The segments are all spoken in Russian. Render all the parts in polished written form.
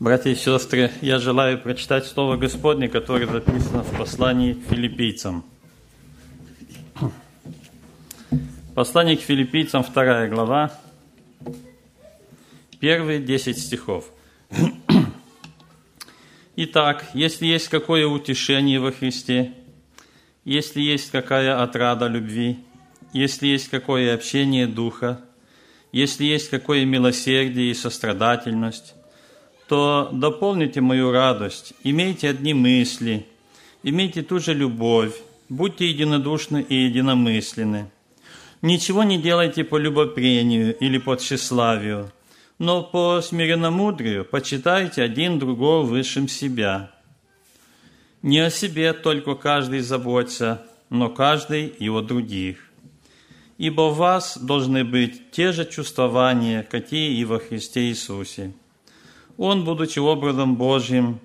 Братья и сестры, я желаю прочитать Слово Господне, которое записано в послании к филиппийцам. Послание к филиппийцам, 2 глава, первые 10 стихов. Итак, если есть какое утешение во Христе, если есть какая отрада любви, если есть какое общение Духа, если есть какое милосердие и сострадательность, то дополните мою радость, имейте одни мысли, имейте ту же любовь, будьте единодушны и единомысленны. Ничего не делайте по любопрению или по тщеславию, но по смиренномудрию почитайте один другого высшим себя. Не о себе только каждый заботится, но каждый и о других. Ибо в вас должны быть те же чувствования, какие и во Христе Иисусе. Он, будучи образом Божьим,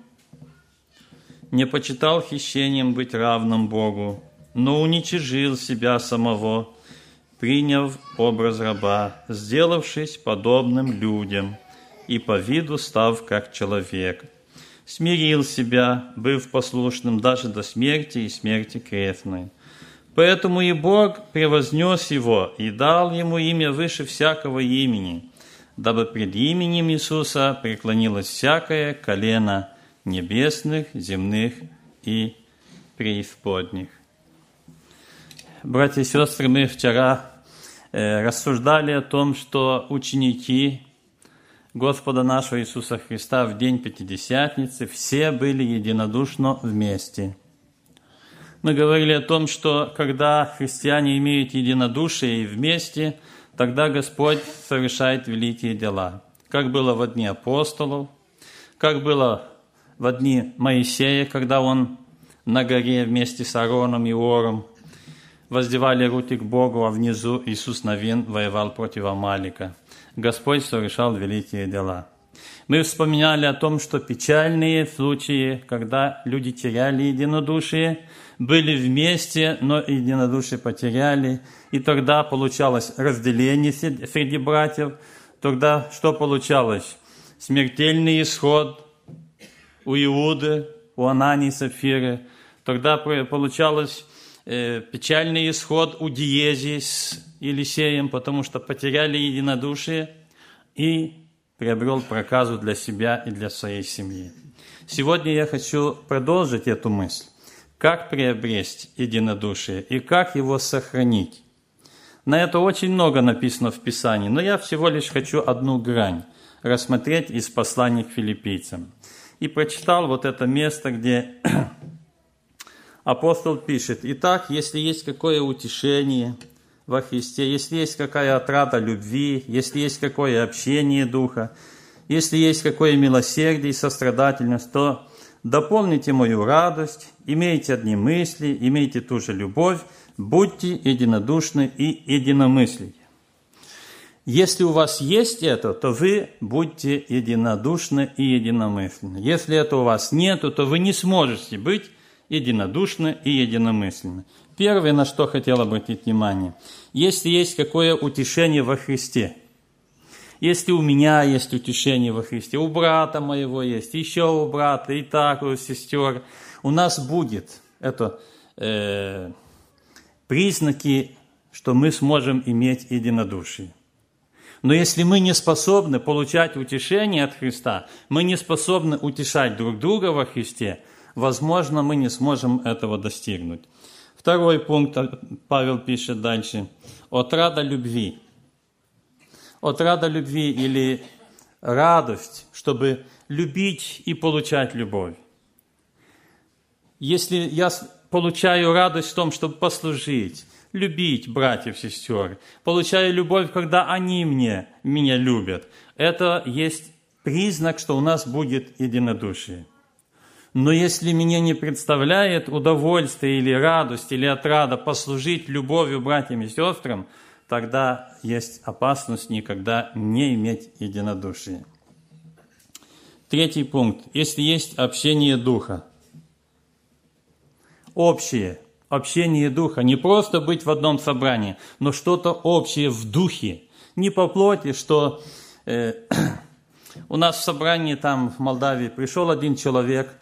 не почитал хищением быть равным Богу, но уничижил себя самого, приняв образ раба, сделавшись подобным людям и по виду став как человек. Смирил себя, быв послушным даже до смерти и смерти крестной. Поэтому и Бог превознес его и дал ему имя выше всякого имени, дабы пред именем Иисуса преклонилось всякое колено небесных, земных и преисподних. Братья и сестры, мы вчера рассуждали о том, что ученики Господа нашего Иисуса Христа в день Пятидесятницы все были единодушно вместе. Мы говорили о том, что когда христиане имеют единодушие и вместе, тогда Господь совершает великие дела. Как было во дни апостолов, как было во дни Моисея, когда он на горе вместе с Аароном и Ором воздевали руки к Богу, а внизу Иисус Навин воевал против Амалика. Господь совершал великие дела. Мы вспоминали о том, что печальные случаи, когда люди теряли единодушие, были вместе, но единодушие потеряли, и тогда получалось разделение среди братьев. Тогда что получалось? Смертельный исход у Иуды, у Анании и Сапфиры. Тогда получалось печальный исход у Диези с Елисеем, потому что потеряли единодушие и приобрел проказу для себя и для своей семьи. Сегодня я хочу продолжить эту мысль. Как приобрести единодушие и как его сохранить? На это очень много написано в Писании, но я всего лишь хочу одну грань рассмотреть из послания к филиппийцам. И прочитал вот это место, где апостол пишет: «Итак, если есть какое утешение во Христе, если есть какая отрада любви, если есть какое общение Духа, если есть какое милосердие и сострадательность, то дополните мою радость, имейте одни мысли, имейте ту же любовь, будьте единодушны и единомыслящие». Если у вас есть это, то вы будьте единодушны и единомысленны. Если это у вас нету, то вы не сможете быть единодушны и единомысленны. Первое, на что хотел обратить внимание: если есть какое утешение во Христе, если у меня есть утешение во Христе, у брата моего есть, еще у брата, и так у сестер, у нас будет это признаки, что мы сможем иметь единодушие. Но если мы не способны получать утешение от Христа, мы не способны утешать друг друга во Христе, возможно, мы не сможем этого достигнуть. Второй пункт, Павел пишет дальше: отрада любви. Отрада любви или радость, чтобы любить и получать любовь. Если я получаю радость в том, чтобы послужить, любить братьев, сестер, получаю любовь, когда они меня любят, это есть признак, что у нас будет единодушие. Но если мне не представляет удовольствие или радость, или отрада послужить любовью братьям и сестрам, тогда есть опасность никогда не иметь единодушия. Третий пункт. Если есть общение Духа. Общее. Общение Духа. Не просто быть в одном собрании, но что-то общее в Духе. Не по плоти, что У нас в собрании там в Молдавии пришел один человек,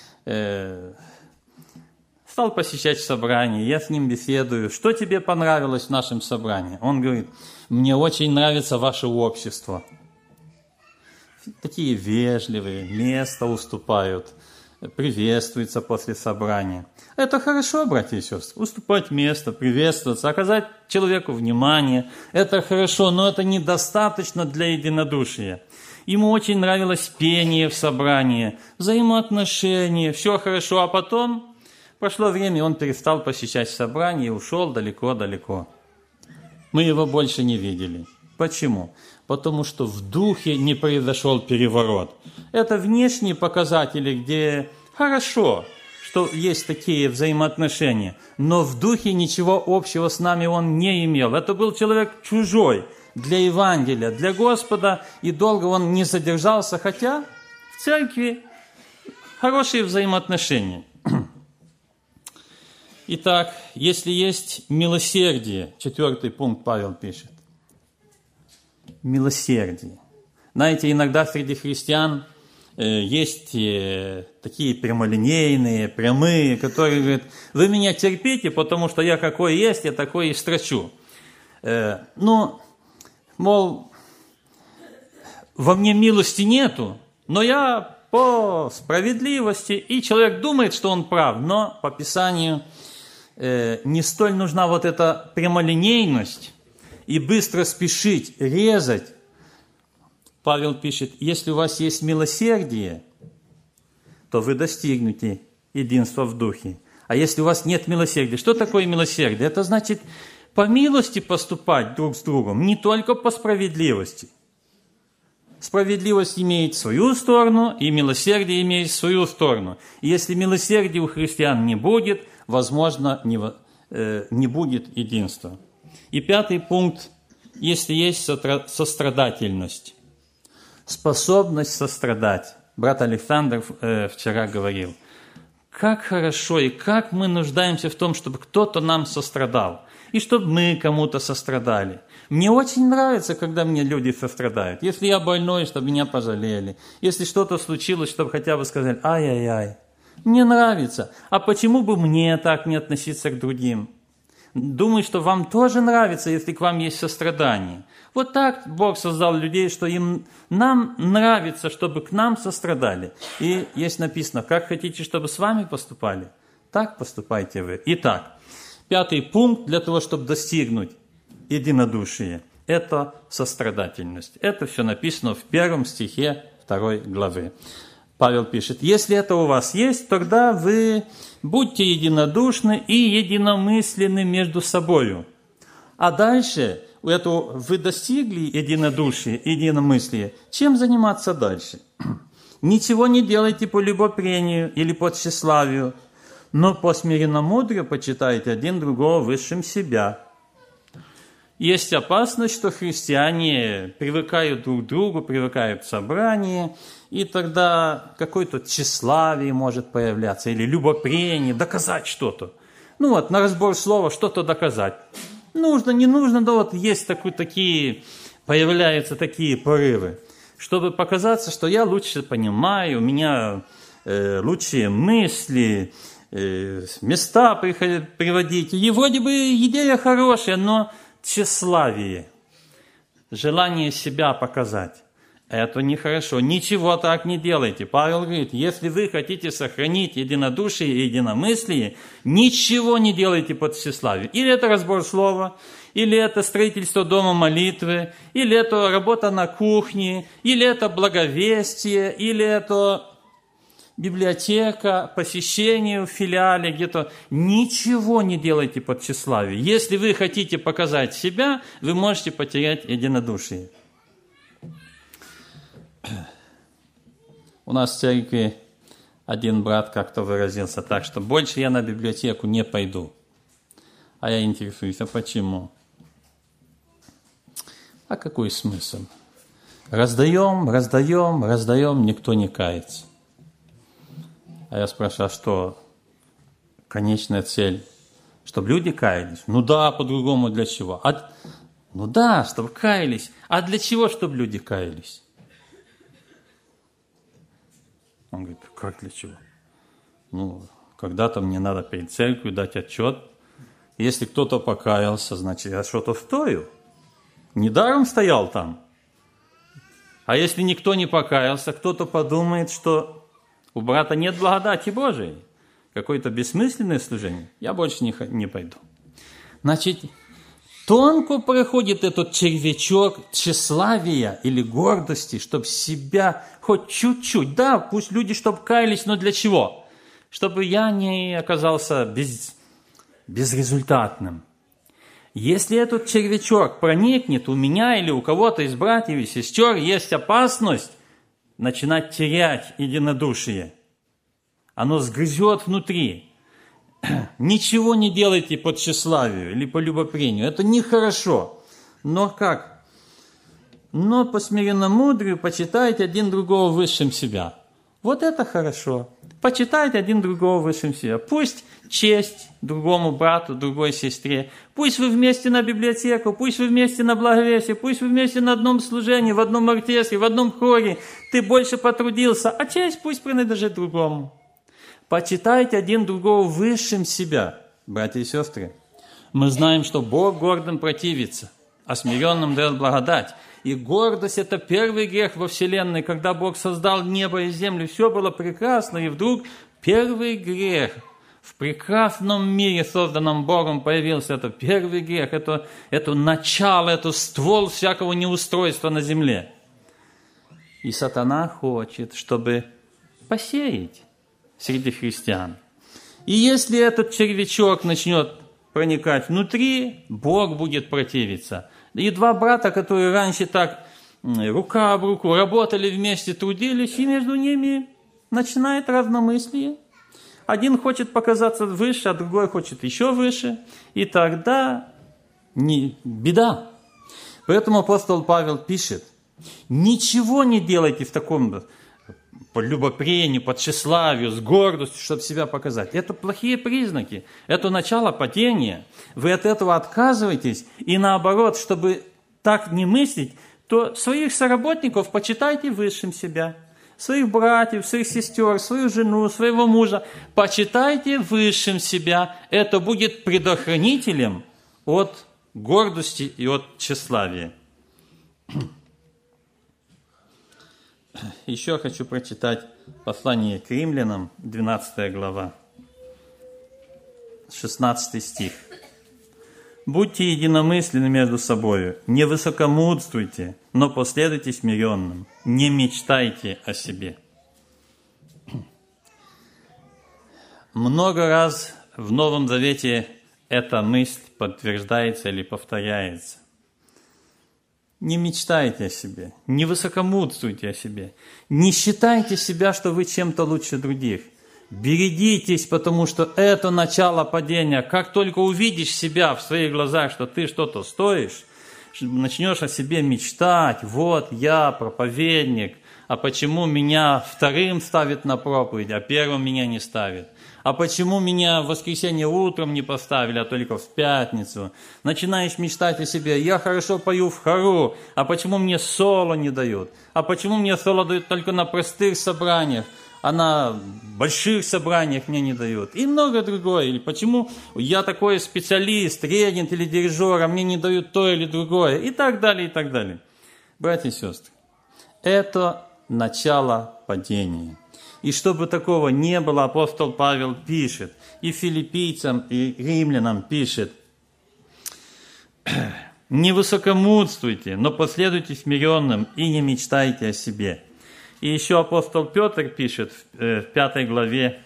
стал посещать собрание, я с ним беседую. Что тебе понравилось в нашем собрании? Он говорит, мне очень нравится ваше общество. Такие вежливые, место уступают, приветствуются после собрания. Это хорошо, братья и сестры, уступать место, приветствоваться, оказать человеку внимание. Это хорошо, но это недостаточно для единодушия. Ему очень нравилось пение в собрании, взаимоотношения, все хорошо, а потом прошло время, он перестал посещать собрание и ушел далеко-далеко. Мы его больше не видели. Почему? Потому что в духе не произошел переворот. Это внешние показатели, где хорошо, что есть такие взаимоотношения, но в духе ничего общего с нами он не имел. Это был человек чужой для Евангелия, для Господа, и долго он не задержался, хотя в церкви хорошие взаимоотношения. Итак, если есть милосердие, 4 пункт Павел пишет, милосердие. Знаете, иногда среди христиан есть такие прямолинейные, прямые, которые говорят, вы меня терпите, потому что я какой есть, я такой и строчу. Мол, во мне милости нету, но я по справедливости, и человек думает, что он прав, но по Писанию не столь нужна вот эта прямолинейность и быстро спешить, резать. Павел пишет, если у вас есть милосердие, то вы достигнете единства в духе. А если у вас нет милосердия, что такое милосердие? Это значит по милости поступать друг с другом, не только по справедливости. Справедливость имеет свою сторону, и милосердие имеет свою сторону. И если милосердия у христиан не будет, возможно, не будет единства. И 5 пункт, если есть сострадательность, способность сострадать. Брат Александр вчера говорил, как хорошо и как мы нуждаемся в том, чтобы кто-то нам сострадал, и чтобы мы кому-то сострадали. Мне очень нравится, когда мне люди сострадают. Если я больной, чтобы меня пожалели. Если что-то случилось, чтобы хотя бы сказали, ай-яй-яй. Мне нравится. А почему бы мне так не относиться к другим? Думаю, что вам тоже нравится, если к вам есть сострадание. Вот так Бог создал людей, что нам нравится, чтобы к нам сострадали. И есть написано, как хотите, чтобы с вами поступали, так поступайте вы. Итак, 5 пункт для того, чтобы достигнуть единодушия, это сострадательность. Это все написано в 1 стихе 2 главы. Павел пишет, если это у вас есть, тогда вы будьте единодушны и единомысленны между собою. А дальше, вы достигли единодушия, единомыслия, чем заниматься дальше? Ничего не делайте по любопрению или по тщеславию, но по смиренномудрию почитайте один другого высшим себя. Есть опасность, что христиане привыкают друг к другу, привыкают к собранию, и тогда какое-то тщеславие может появляться, или любопрение, доказать что-то. На разбор слова что-то доказать. Нужно, не нужно, есть появляются такие порывы, чтобы показаться, что я лучше понимаю, у меня лучшие мысли, места приводить. И вроде бы идея хорошая, но тщеславие, желание себя показать. Это нехорошо. Ничего так не делайте. Павел говорит, если вы хотите сохранить единодушие и единомыслие, ничего не делайте по тщеславию. Или это разбор слова, или это строительство дома молитвы, или это работа на кухне, или это благовестие, или это библиотека, посещение в филиале где-то. Ничего не делайте по тщеславию. Если вы хотите показать себя, вы можете потерять единодушие. У нас в церкви один брат как-то выразился так, что больше я на библиотеку не пойду. А я интересуюсь, а почему? А какой смысл? Раздаем, никто не кается. А я спрашиваю, а что конечная цель? Чтобы люди каялись? По-другому для чего? Чтобы каялись. А для чего, чтобы люди каялись? Он говорит, как для чего? Ну, когда-то мне надо перед церковью дать отчет. Если кто-то покаялся, значит, я что-то стою. Недаром стоял там. А если никто не покаялся, кто-то подумает, что у брата нет благодати Божией. Какое-то бессмысленное служение. Я больше не пойду. Значит, тонко проходит этот червячок тщеславия или гордости, чтобы себя хоть чуть-чуть, да, пусть люди, чтобы каялись, но для чего? Чтобы я не оказался безрезультатным. Если этот червячок проникнет у меня или у кого-то из братьев и сестер, есть опасность начинать терять единодушие. Оно сгрызет внутри. Ничего не делайте по тщеславию или по любопрению. Это нехорошо. Но как? Но по смиренномудрию почитайте один другого высшим себя. Вот это хорошо. Почитайте один другого высшим себя. Пусть честь другому брату, другой сестре. Пусть вы вместе на библиотеку, пусть вы вместе на благовестие, пусть вы вместе на одном служении, в одном оркестре, в одном хоре. Ты больше потрудился, а честь пусть принадлежит другому. Почитайте один другого высшим себя, братья и сестры. Мы знаем, что Бог гордым противится, а смиренным дает благодать. И гордость – это первый грех во вселенной, когда Бог создал небо и землю, все было прекрасно, и вдруг первый грех в прекрасном мире, созданном Богом, появился. Это первый грех, это начало, это ствол всякого неустройства на земле. И сатана хочет, чтобы посеять среди христиан. И если этот червячок начнет проникать внутри, Бог будет противиться. И два брата, которые раньше так рука об руку работали вместе, трудились, и между ними начинает разномыслие. Один хочет показаться выше, а другой хочет еще выше. И тогда беда. Поэтому апостол Павел пишет, ничего не делайте в таком по любопрению, по тщеславию, с гордостью, чтобы себя показать. Это плохие признаки. Это начало падения. Вы от этого отказываетесь. И наоборот, чтобы так не мыслить, то своих соработников почитайте высшим себя. Своих братьев, своих сестер, свою жену, своего мужа. Почитайте высшим себя. Это будет предохранителем от гордости и от тщеславия. Еще хочу прочитать послание к римлянам, 12 глава, 16 стих. «Будьте единомысленны между собою, не высокомудрствуйте, но последуйте смиренным, не мечтайте о себе». Много раз в Новом Завете эта мысль подтверждается или повторяется. Не мечтайте о себе, не высокомудрствуйте о себе, не считайте себя, что вы чем-то лучше других. Берегитесь, потому что это начало падения. Как только увидишь себя в своих глазах, что ты что-то стоишь, начнешь о себе мечтать. Вот я проповедник, а почему меня вторым ставят на проповедь, а первым меня не ставят? А почему меня в воскресенье утром не поставили, а только в пятницу? Начинаешь мечтать о себе. Я хорошо пою в хору, а почему мне соло не дают? А почему мне соло дают только на простых собраниях, а на больших собраниях мне не дают? И многое другое. Или почему я такой специалист, регент или дирижер, а мне не дают то или другое? И так далее, и так далее. Братья и сестры, это начало падения. И чтобы такого не было, апостол Павел пишет, и филиппийцам, и римлянам пишет, «Не высокомудрствуйте, но последуйте смиренным и не мечтайте о себе». И еще апостол Петр пишет в 5 главе,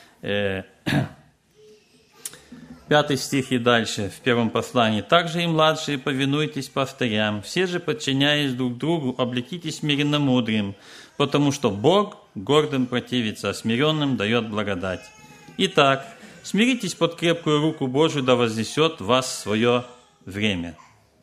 5 стих и дальше, в первом послании. «Также и младшие повинуйтесь пастырям, все же, подчиняясь друг другу, облекитесь смиренномудрием, потому что Бог гордым противится, а смиренным дает благодать. Итак, смиритесь под крепкую руку Божию, да вознесет вас в свое время».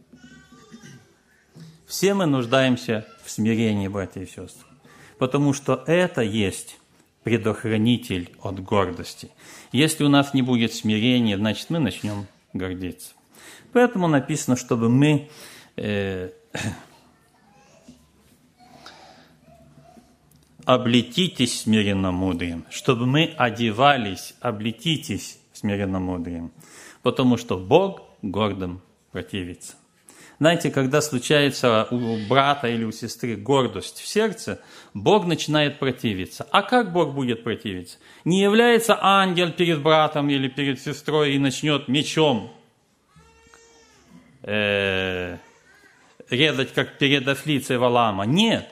Все мы нуждаемся в смирении, братья и сестры, потому что это есть предохранитель от гордости. Если у нас не будет смирения, значит, мы начнем гордиться. Поэтому написано, чтобы мы облетитесь смиренномудрием, чтобы мы одевались, облетитесь смиренномудрием, потому что Бог гордым противится. Знаете, когда случается у брата или у сестры гордость в сердце, Бог начинает противиться. А как Бог будет противиться? Не является ангел перед братом или перед сестрой и начнет мечом резать, как перед ослицей Валаама. Нет.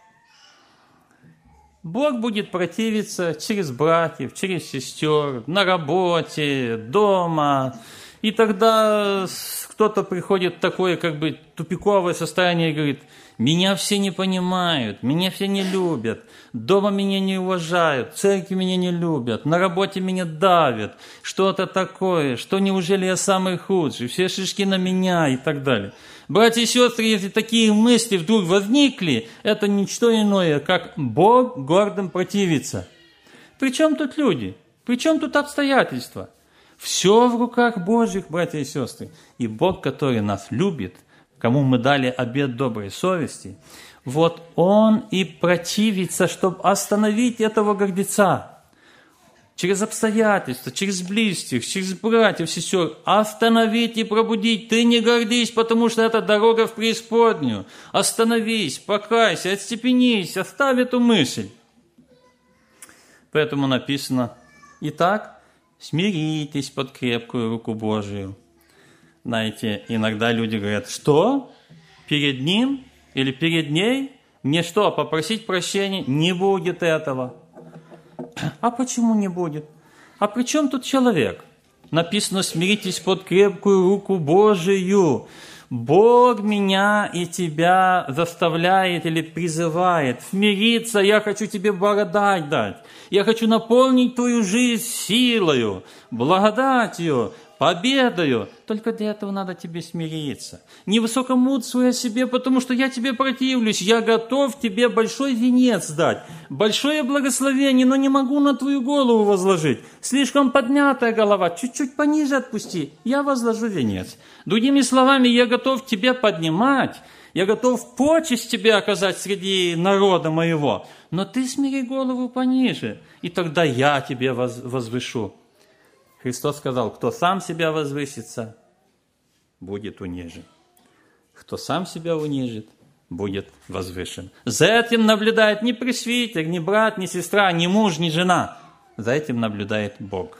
Бог будет противиться через братьев, через сестер, на работе, дома. И тогда кто-то приходит в такое как бы тупиковое состояние и говорит: меня все не понимают, меня все не любят, дома меня не уважают, в церкви меня не любят, на работе меня давят, что-то такое, что неужели я самый худший, все шишки на меня и так далее. Братья и сестры, если такие мысли вдруг возникли, это ничто иное, как Бог гордым противится. При чем тут люди? При чем тут обстоятельства? Все в руках Божьих, братья и сестры. И Бог, который нас любит, кому мы дали обет доброй совести, вот Он и противится, чтобы остановить этого гордеца. Через обстоятельства, через близких, через братьев, сестер. Остановить и пробудить. Ты не гордись, потому что это дорога в преисподнюю. Остановись, покайся, отстепенись, оставь эту мысль. Поэтому написано: итак, смиритесь под крепкую руку Божию. Знаете, иногда люди говорят: что? Перед ним или перед ней? Мне что, попросить прощения? Не будет этого. А почему не будет? А при чем тут человек? Написано: смиритесь под крепкую руку Божию. Бог меня и тебя заставляет или призывает смириться. Я хочу тебе благодать дать. Я хочу наполнить твою жизнь силою, благодатью, победою. Только для этого надо тебе смириться. Не высокомудрствуй о себе, потому что я тебе противлюсь. Я готов тебе большой венец дать, большое благословение, но не могу на твою голову возложить. Слишком поднятая голова, чуть-чуть пониже отпусти. Я возложу венец. Другими словами, я готов тебя поднимать, я готов почесть тебе оказать среди народа моего, но ты смири голову пониже, и тогда я тебе возвышу. Христос сказал: кто сам себя возвысится, будет унижен. Кто сам себя унижит, будет возвышен. За этим наблюдает не пресвитер, не брат, не сестра, не муж, не жена. За этим наблюдает Бог.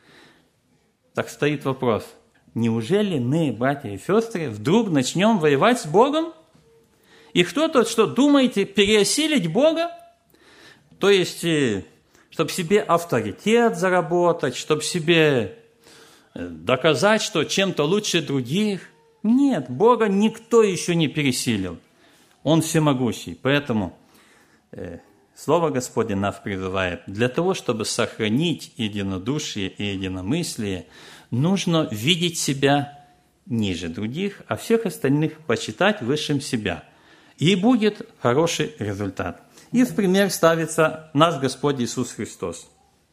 Так стоит вопрос: неужели мы, братья и сестры, вдруг начнем воевать с Богом? И кто-то, что думаете, переосилить Бога? То есть, чтобы себе авторитет заработать, чтобы себе доказать, что чем-то лучше других? Нет, Бога никто еще не пересилил. Он всемогущий. Поэтому Слово Господне нас призывает: для того, чтобы сохранить единодушие и единомыслие, нужно видеть себя ниже других, а всех остальных почитать высшим себя. И будет хороший результат. И в пример ставится наш Господь Иисус Христос.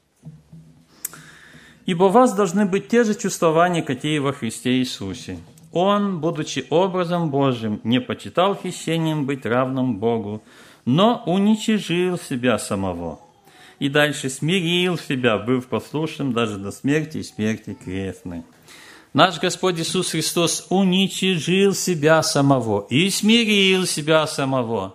«Ибо у вас должны быть те же чувствования, какие во Христе Иисусе. Он, будучи образом Божьим, не почитал хищением быть равным Богу, но уничижил себя самого. И дальше смирил себя, быв послушным даже до смерти и смерти крестной». Наш Господь Иисус Христос уничижил себя самого и смирил себя самого.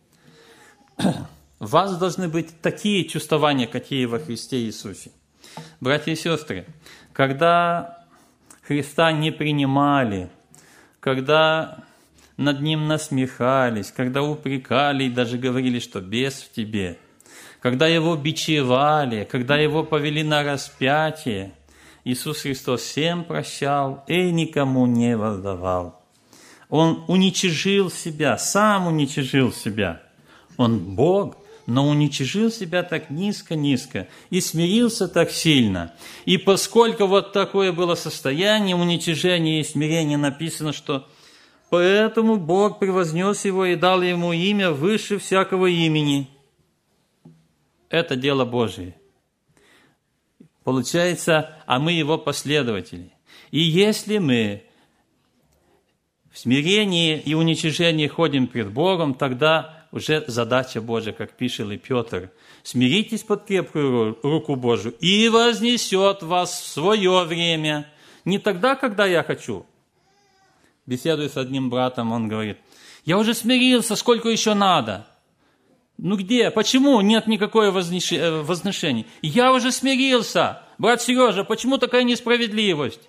У вас должны быть такие чувствования, какие во Христе Иисусе. Братья и сестры, когда Христа не принимали, когда над Ним насмехались, когда упрекали и даже говорили, что бес в тебе, когда Его бичевали, когда Его повели на распятие, Иисус Христос всем прощал и никому не воздавал. Он уничижил себя, сам уничижил себя. Он Бог, но уничижил себя так низко-низко и смирился так сильно. И поскольку вот такое было состояние уничижения и смирения, написано, что поэтому Бог превознес его и дал ему имя выше всякого имени. Это дело Божие. Получается, а мы его последователи. И если мы в смирении и уничижении ходим пред Богом, тогда уже задача Божья, как пишет и Петр. Смиритесь под крепкую руку Божию, и вознесет вас в свое время. Не тогда, когда я хочу. Беседуя с одним братом, он говорит: я уже смирился, сколько еще надо? Ну где? Почему нет никакого возношения? Я уже смирился. Брат Сережа, почему такая несправедливость?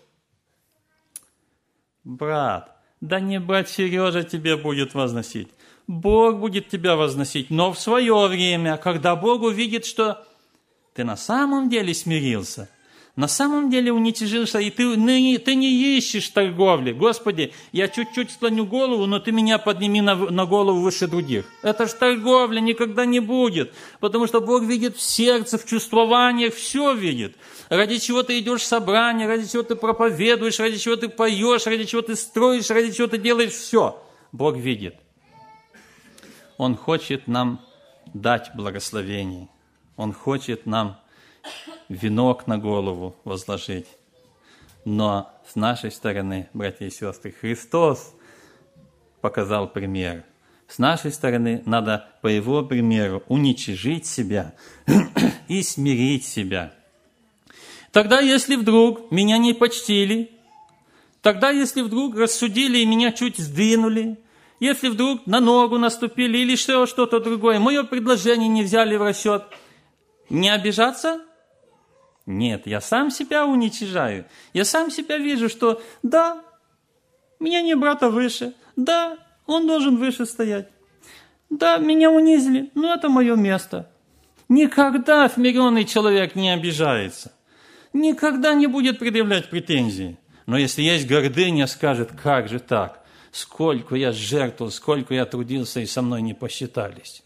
Брат, да не брат Сережа тебе будет возносить. Бог будет тебя возносить, но в свое время, когда Бог увидит, что ты на самом деле смирился, на самом деле уничижился, и ты не ищешь торговли. Господи, я чуть-чуть склоню голову, но ты меня подними на голову выше других. Это ж торговля никогда не будет, потому что Бог видит в сердце, в чувствованиях, все видит. Ради чего ты идешь в собрание, ради чего ты проповедуешь, ради чего ты поешь, ради чего ты строишь, ради чего ты делаешь, все. Бог видит. Он хочет нам дать благословение. Он хочет нам венок на голову возложить. Но с нашей стороны, братья и сестры, Христос показал пример. С нашей стороны надо по Его примеру уничижить себя и смирить себя. Тогда, если вдруг меня не почтили, тогда, если вдруг рассудили и меня чуть сдвинули, если вдруг на ногу наступили или что-то другое, мое предложение не взяли в расчет, не обижаться? Нет, я сам себя уничижаю. Я сам себя вижу, что да, меня не брата выше, да, он должен выше стоять. Да, меня унизили, но это мое место. Никогда смиренный человек не обижается. Никогда не будет предъявлять претензии. Но если есть гордыня, скажет: как же так? Сколько я жертвовал, сколько я трудился, и со мной не посчитались.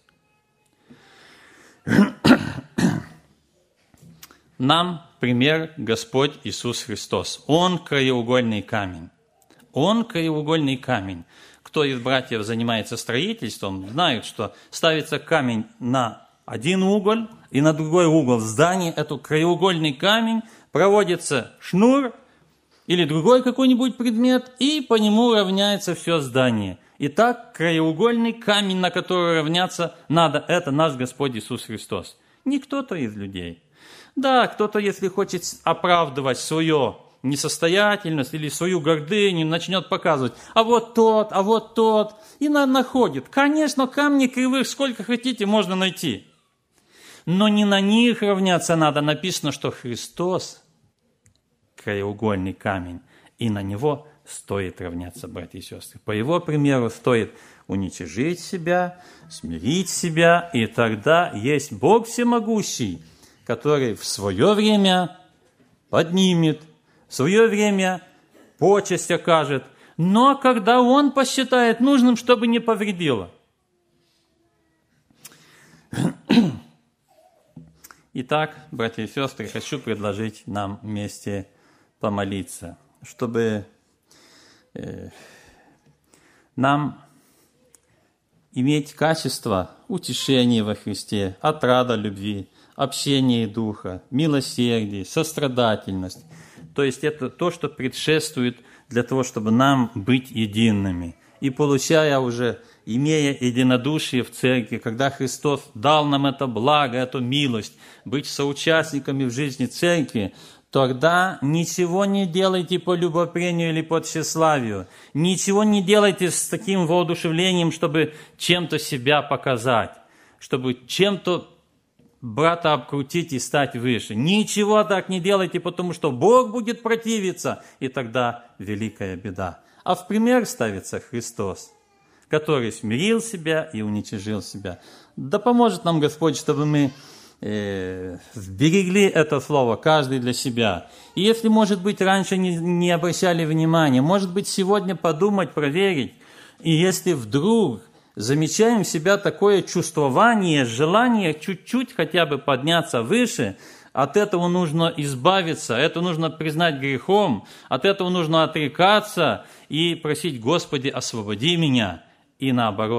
Нам пример Господь Иисус Христос. Он краеугольный камень. Он краеугольный камень. Кто из братьев занимается строительством, знает, что ставится камень на один угол, и на другой угол здания, это краеугольный камень, проводится шнур или другой какой-нибудь предмет, и по нему равняется все здание. Итак, краеугольный камень, на который равняться надо, это наш Господь Иисус Христос. Не кто-то из людей. Да, кто-то, если хочет оправдывать свою несостоятельность или свою гордыню, начнет показывать: а вот тот, и находит. Конечно, камни кривых сколько хотите можно найти. Но не на них равняться надо. Написано, что Христос краеугольный камень, и на него стоит равняться, братья и сестры. По Его примеру стоит уничижить себя, смирить себя, и тогда есть Бог всемогущий, который в свое время поднимет, в свое время почесть окажет, но когда Он посчитает нужным, чтобы не повредило. Итак, братья и сестры, хочу предложить нам вместе помолиться, чтобы нам иметь качество утешения во Христе, отрада любви, общение духа, милосердие, сострадательность. То есть это то, что предшествует для того, чтобы нам быть едиными. И получая уже, имея единодушие в церкви, когда Христос дал нам это благо, эту милость, быть соучастниками в жизни церкви, тогда ничего не делайте по любопрению или по тщеславию. Ничего не делайте с таким воодушевлением, чтобы чем-то себя показать, чтобы чем-то брата обкрутить и стать выше. Ничего так не делайте, потому что Бог будет противиться, и тогда великая беда. А в пример ставится Христос, который смирил себя и уничижил себя. Да поможет нам Господь, чтобы мы сберегли это слово, каждый для себя. И если, может быть, раньше не обращали внимания, может быть, сегодня подумать, проверить. И если вдруг замечаем в себя такое чувствование, желание чуть-чуть хотя бы подняться выше, от этого нужно избавиться, это нужно признать грехом, от этого нужно отрекаться и просить: Господи, освободи меня. И наоборот,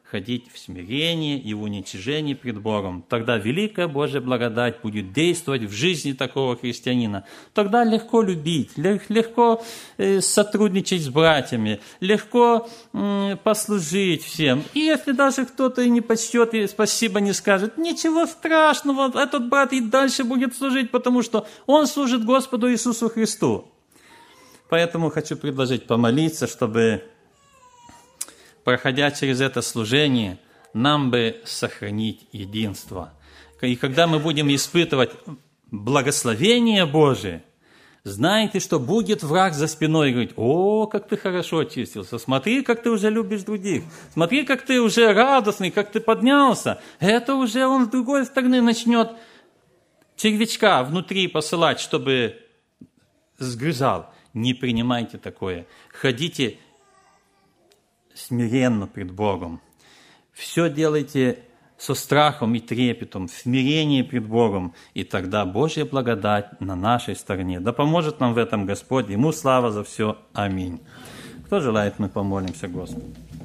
ходить в смирении и в уничижении пред Богом. Тогда великая Божья благодать будет действовать в жизни такого христианина. Тогда легко любить, легко сотрудничать с братьями, легко послужить всем. И если даже кто-то и не почтет, и спасибо не скажет, ничего страшного, этот брат и дальше будет служить, потому что он служит Господу Иисусу Христу. Поэтому хочу предложить помолиться, чтобы, проходя через это служение, нам бы сохранить единство. И когда мы будем испытывать благословение Божие, знаете, что будет враг за спиной и говорит: о, как ты хорошо очистился, смотри, как ты уже любишь других, смотри, как ты уже радостный, как ты поднялся. Это уже он с другой стороны начнет червячка внутри посылать, чтобы сгрызал. Не принимайте такое. Ходите смиренно пред Богом. Все делайте со страхом и трепетом, в смирении пред Богом, и тогда Божья благодать на нашей стороне. Да поможет нам в этом Господь. Ему слава за все. Аминь. Кто желает, мы помолимся Господу.